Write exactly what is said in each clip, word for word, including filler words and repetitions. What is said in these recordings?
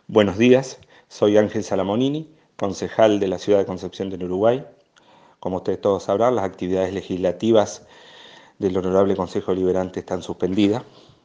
Buenos días, soy Ángel Salamonini, concejal de la ciudad de Concepción del Uruguay. Como ustedes todos sabrán, las actividades legislativas del Honorable Consejo Deliberante están suspendidas.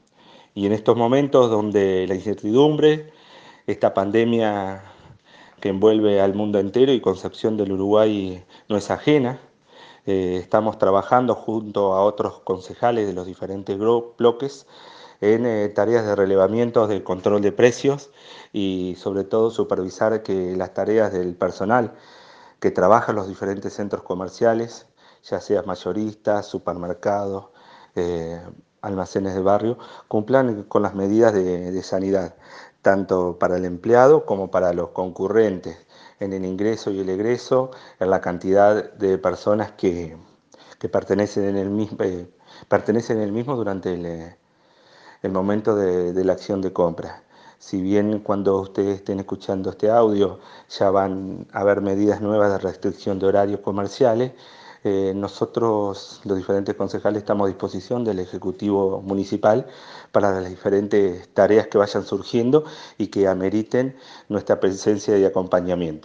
Y en estos momentos donde la incertidumbre, esta pandemia que envuelve al mundo entero y Concepción del Uruguay no es ajena, eh, estamos trabajando junto a otros concejales de los diferentes bloques en eh, tareas de relevamiento de control de precios y sobre todo supervisar que las tareas del personal que trabaja en los diferentes centros comerciales, ya sea mayoristas, supermercados, eh, almacenes de barrio, cumplan con las medidas de, de sanidad, tanto para el empleado como para los concurrentes, en el ingreso y el egreso, en la cantidad de personas que, que pertenecen, en el mismo, eh, pertenecen en el mismo durante el, eh, el momento de, de la acción de compra. Si bien cuando ustedes estén escuchando este audio ya van a haber medidas nuevas de restricción de horarios comerciales, eh, nosotros, los diferentes concejales, estamos a disposición del Ejecutivo Municipal para las diferentes tareas que vayan surgiendo y que ameriten nuestra presencia y acompañamiento.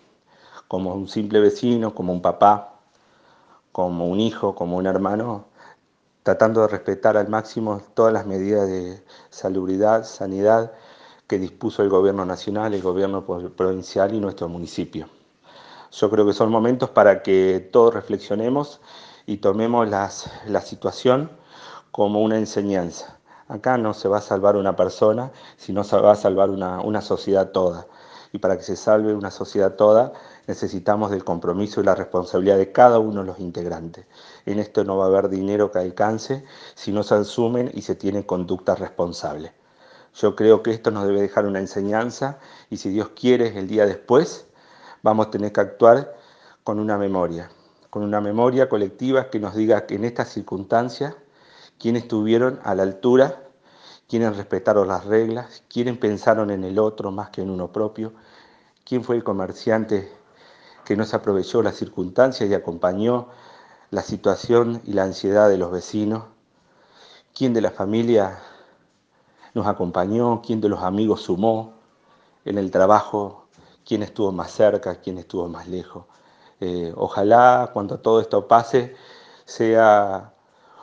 Como un simple vecino, como un papá, como un hijo, como un hermano, tratando de respetar al máximo todas las medidas de salubridad, sanidad que dispuso el gobierno nacional, el gobierno provincial y nuestro municipio. Yo creo que son momentos para que todos reflexionemos y tomemos las, la situación como una enseñanza. Acá no se va a salvar una persona, sino se va a salvar una, una sociedad toda. Y para que se salve una sociedad toda, necesitamos del compromiso y la responsabilidad de cada uno de los integrantes. En esto no va a haber dinero que alcance si no se asumen y se tienen conductas responsables. Yo creo que esto nos debe dejar una enseñanza y si Dios quiere, el día después, vamos a tener que actuar con una memoria, con una memoria colectiva que nos diga que en estas circunstancias, quiénes estuvieron a la altura, quiénes respetaron las reglas, quiénes pensaron en el otro más que en uno propio, quién fue el comerciante que no se aprovechó las circunstancias y acompañó la situación y la ansiedad de los vecinos, quién de la familia nos acompañó, quién de los amigos sumó en el trabajo, quién estuvo más cerca, quién estuvo más lejos. Eh, ojalá cuando todo esto pase sea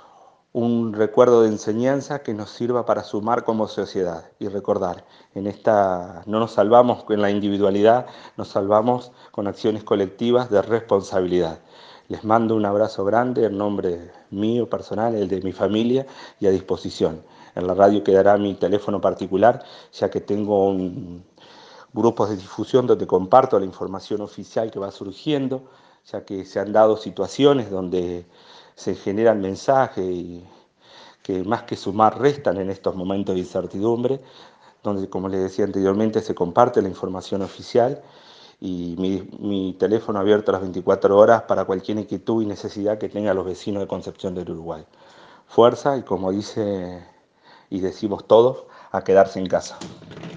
un recuerdo de enseñanza que nos sirva para sumar como sociedad y recordar, en esta no nos salvamos con la individualidad, nos salvamos con acciones colectivas de responsabilidad. Les mando un abrazo grande en nombre mío personal, el de mi familia y a disposición. En la radio quedará mi teléfono particular, ya que tengo un, grupos de difusión donde comparto la información oficial que va surgiendo, ya que se han dado situaciones donde se generan mensajes y que más que sumar restan en estos momentos de incertidumbre, donde, como les decía anteriormente, se comparte la información oficial y mi, mi teléfono abierto a las veinticuatro horas para cualquier inquietud y necesidad que tengan los vecinos de Concepción del Uruguay. Fuerza y como dice y decimos todos, a quedarse en casa.